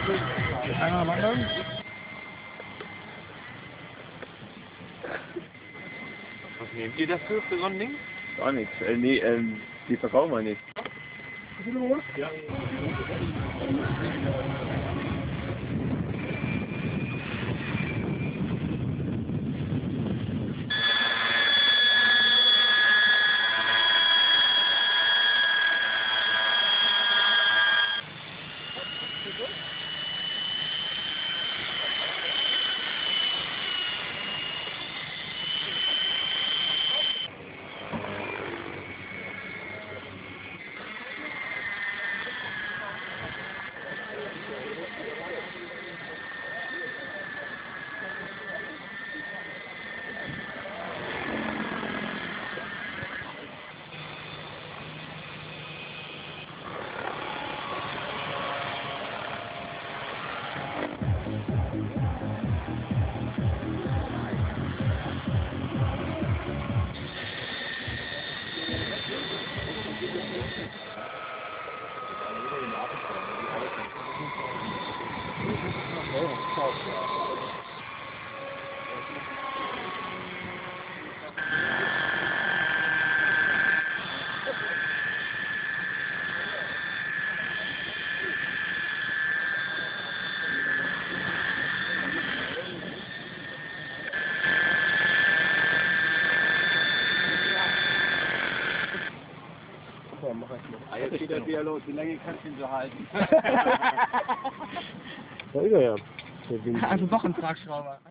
Einmal wandern. Was nehmt ihr dafür für so ein Ding? Gar nichts. Nee, die verkaufen wir nicht. Ja. Jetzt geht der Dialog, wie lange kannst du ihn so halten? Da ist er ja. Also doch ein Tragschrauber.